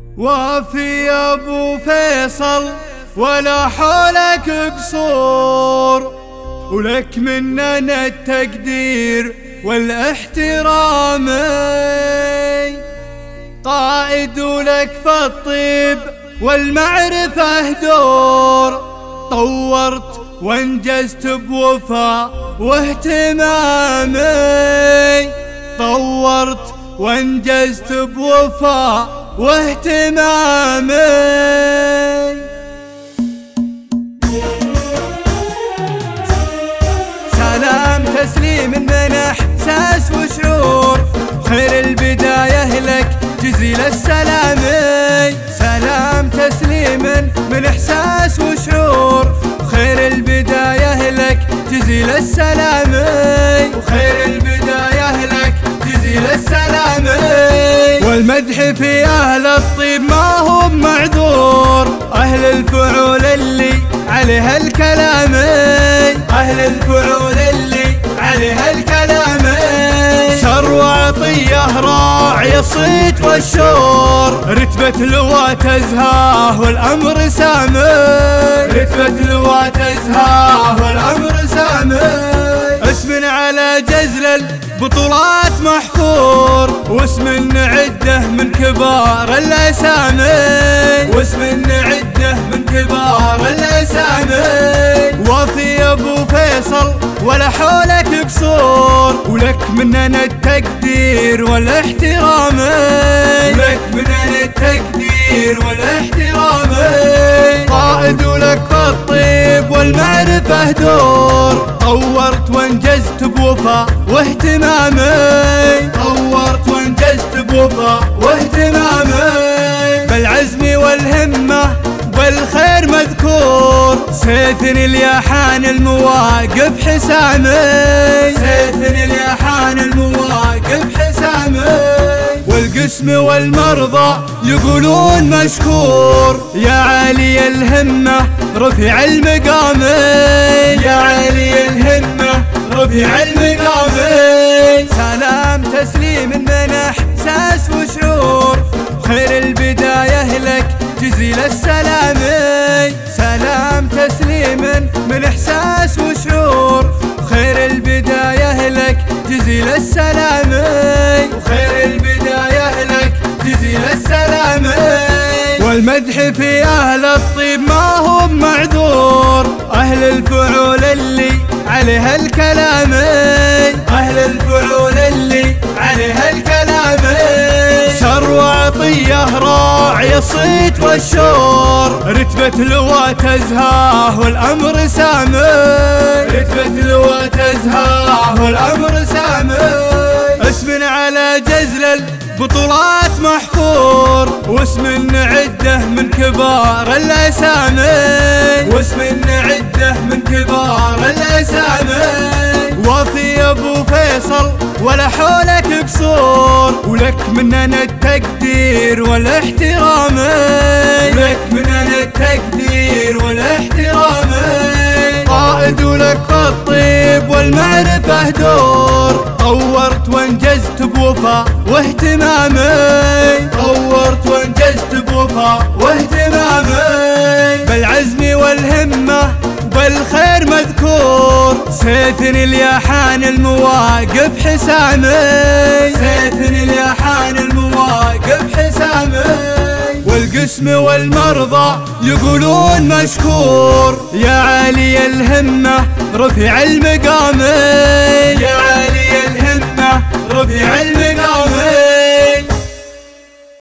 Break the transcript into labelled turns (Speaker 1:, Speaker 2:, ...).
Speaker 1: وافي يا ابو فيصل ولا حولك قصور، ولك مننا التقدير والاحترام. قائد ولك في الطيب والمعرفة دور، طورت وانجزت بوفاء واهتمام. طورت وانجزت بوفاء واهتمام. سلام تسليم من احساس وشعور، خير البداية لك جزيل السلام. سلام تسليم من احساس وشعور، خير البداية لك جزيل السلام. وخير البداية لك جزيل السلام. والمدح في أهل الطيب ما هو معذور، أهل الفعول اللي عليها الكلام. أهل الفعول اللي عليها الكلام. سر وعطية راعي الصيت والشور، رتبة لواء تزهاه والأمر سامي. رتبة لواء تزهاه والأمر سامي. اسم على جزل البطولات محفور، واسم نعده من كبار الأسامي. واسم نعده من كبار الأسامي. وافي يا ابو فيصل ولا حولك قصور، ولك مننا التقدير والاحترام. ولك مننا التقدير والاحترام. قائد ولك في الطيب والمعرفة دور، طورت وانجزت بوفاء واهتمام. طورت وانجزت بوفاء واهتمام. بالعزم والهمة والخير مذكور، سيف اليحان المواقف حسامي. سيف اليحان المواقف حسامي. والقسم والمرضى يقولون مشكور، يا عالي الهمة رفع المقام. يا عالي الهمة رفع المقام. سلام تسليم من احساس وشعور، خير البداية لك جزيل السلام. سلام تسليم من احساس وشعور، خير البداية لك جزيل السلام. وخير البداية لك جزيل السلام. والمدح في أهل الطيب ما هو معذور، أهل الفعول اللي عليها الكلام. أهل الفعول اللي عليها الكلام. سر وعطية راعي الصيت والشور، رتبة لواء تزهاه والأمر سامي. رتبة لواء تزهاه والأمر سامي. اسم على جزل البطولات محفور، واسم نعده من كبار الأسامي. واسم نعده من كبار الأسامي. وافي يا ابو فيصل ولا حولك قصور، ولك مننا التقدير والاحترام. ولك مننا التقدير والاحترام. قائد ولك في الطيب والمعرفة دور، طورت وانجزت بوفاء واهتمام. طورت وانجزت بوفاء واهتمام. بالعزم والهمة والخير مذكور، سيف اليحان المواقف حسامي. سيف اليحان المواقف حسامي. والقسم والمرضى يقولون مشكور، يا عالي الهمة رفع المقام. يا